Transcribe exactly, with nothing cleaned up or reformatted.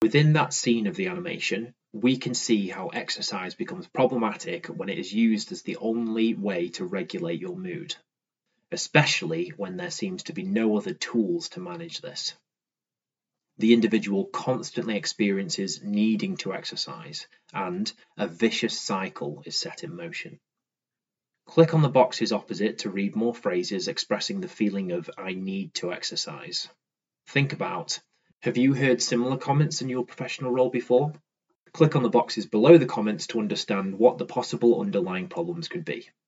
Within that scene of the animation, we can see how exercise becomes problematic when it is used as the only way to regulate your mood, especially when there seems to be no other tools to manage this. The individual constantly experiences needing to exercise, and a vicious cycle is set in motion. Click on the boxes opposite to read more phrases expressing the feeling of "I need to exercise." Think about, have you heard similar comments in your professional role before? Click on the boxes below the comments to understand what the possible underlying problems could be.